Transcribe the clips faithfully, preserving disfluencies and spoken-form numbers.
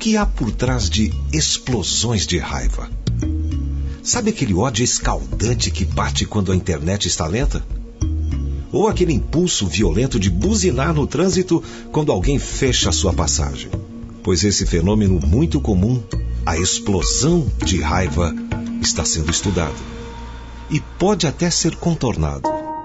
que há por trás de explosões de raiva? Sabe aquele ódio escaldante que bate quando a internet está lenta? Ou aquele impulso violento de buzinar no trânsito quando alguém fecha a sua passagem? Pois esse fenômeno muito comum, a explosão de raiva, está sendo estudado. E pode até ser contornado.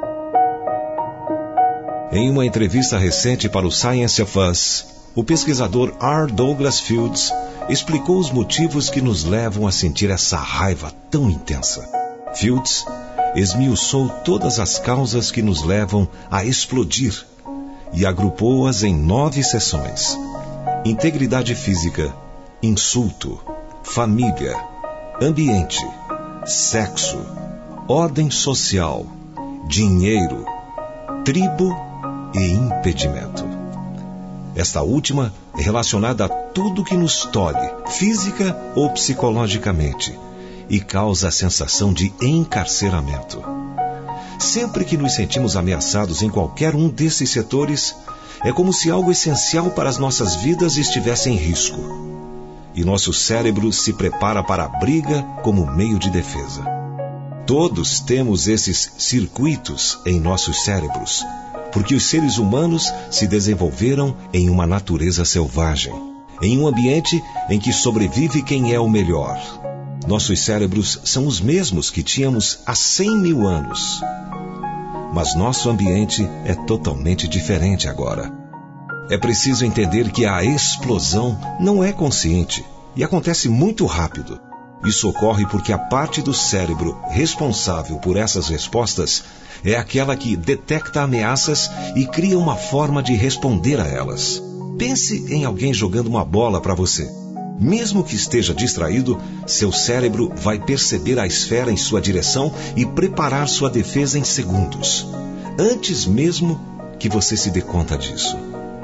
Em uma entrevista recente para o Science of Us, o pesquisador R. Douglas Fields explicou os motivos que nos levam a sentir essa raiva tão intensa. Fields esmiuçou todas as causas que nos levam a explodir e agrupou-as em nove seções: integridade física, insulto, família, ambiente, sexo, ordem social, dinheiro, tribo e impedimento. Esta última é relacionada a tudo que nos tolhe, física ou psicologicamente, e causa a sensação de encarceramento. Sempre que nos sentimos ameaçados em qualquer um desses setores, é como se algo essencial para as nossas vidas estivesse em risco. E nosso cérebro se prepara para a briga como meio de defesa. Todos temos esses circuitos em nossos cérebros, porque os seres humanos se desenvolveram em uma natureza selvagem, em um ambiente em que sobrevive quem é o melhor. Nossos cérebros são os mesmos que tínhamos há cem mil anos. Mas nosso ambiente é totalmente diferente agora. É preciso entender que a explosão não é consciente e acontece muito rápido. Isso ocorre porque a parte do cérebro responsável por essas respostas é aquela que detecta ameaças e cria uma forma de responder a elas. Pense em alguém jogando uma bola para você. Mesmo que esteja distraído, seu cérebro vai perceber a esfera em sua direção e preparar sua defesa em segundos, antes mesmo que você se dê conta disso.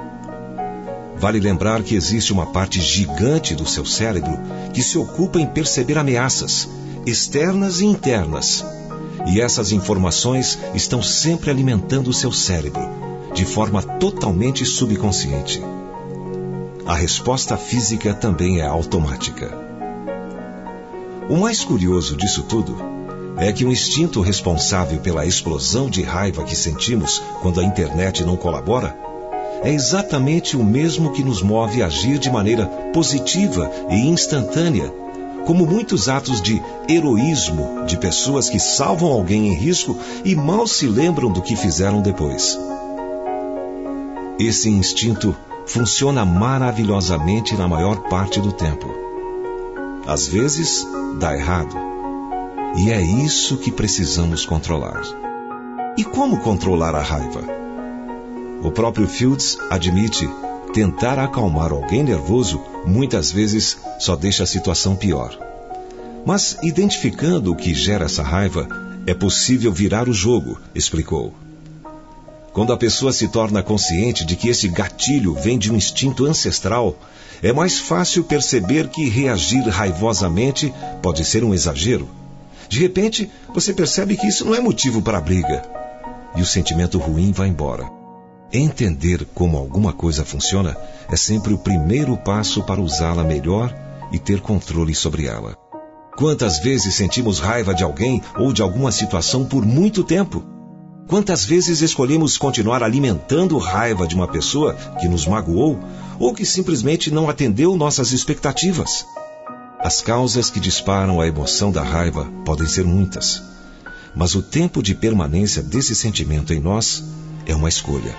Vale lembrar que existe uma parte gigante do seu cérebro que se ocupa em perceber ameaças, externas e internas. E essas informações estão sempre alimentando o seu cérebro, de forma totalmente subconsciente. A resposta física também é automática. O mais curioso disso tudo é que o instinto responsável pela explosão de raiva que sentimos quando a internet não colabora é exatamente o mesmo que nos move a agir de maneira positiva e instantânea, como muitos atos de heroísmo de pessoas que salvam alguém em risco e mal se lembram do que fizeram depois. Esse instinto funciona maravilhosamente na maior parte do tempo. Às vezes, dá errado. E é isso que precisamos controlar. E como controlar a raiva? O próprio Fields admite: tentar acalmar alguém nervoso muitas vezes só deixa a situação pior. Mas, identificando o que gera essa raiva, é possível virar o jogo, explicou. Quando a pessoa se torna consciente de que esse gatilho vem de um instinto ancestral, é mais fácil perceber que reagir raivosamente pode ser um exagero. De repente, você percebe que isso não é motivo para a briga, e o sentimento ruim vai embora. Entender como alguma coisa funciona é sempre o primeiro passo para usá-la melhor e ter controle sobre ela. Quantas vezes sentimos raiva de alguém ou de alguma situação por muito tempo? Quantas vezes escolhemos continuar alimentando raiva de uma pessoa que nos magoou ou que simplesmente não atendeu nossas expectativas? As causas que disparam a emoção da raiva podem ser muitas, mas o tempo de permanência desse sentimento em nós é uma escolha.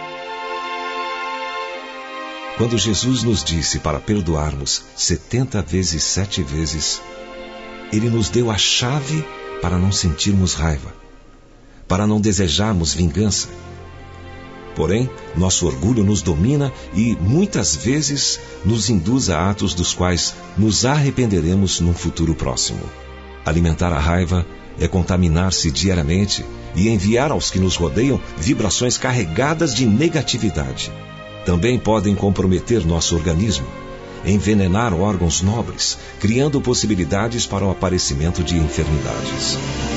Quando Jesus nos disse para perdoarmos setenta vezes sete vezes, Ele nos deu a chave para não sentirmos raiva, para não desejarmos vingança. Porém, nosso orgulho nos domina e, muitas vezes, nos induz a atos dos quais nos arrependeremos num futuro próximo. Alimentar a raiva é contaminar-se diariamente e enviar aos que nos rodeiam vibrações carregadas de negatividade. Também podem comprometer nosso organismo, envenenar órgãos nobres, criando possibilidades para o aparecimento de enfermidades.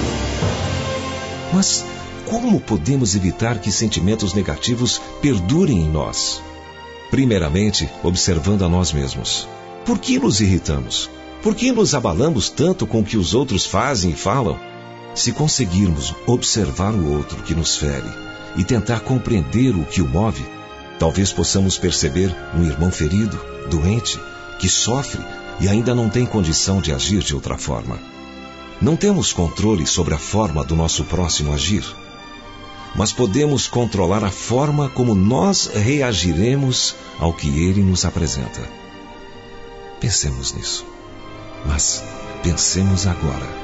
Mas como podemos evitar que sentimentos negativos perdurem em nós? Primeiramente, observando a nós mesmos. Por que nos irritamos? Por que nos abalamos tanto com o que os outros fazem e falam? Se conseguirmos observar o outro que nos fere e tentar compreender o que o move, talvez possamos perceber um irmão ferido, doente, que sofre e ainda não tem condição de agir de outra forma. Não temos controle sobre a forma do nosso próximo agir, mas podemos controlar a forma como nós reagiremos ao que ele nos apresenta. Pensemos nisso, mas pensemos agora.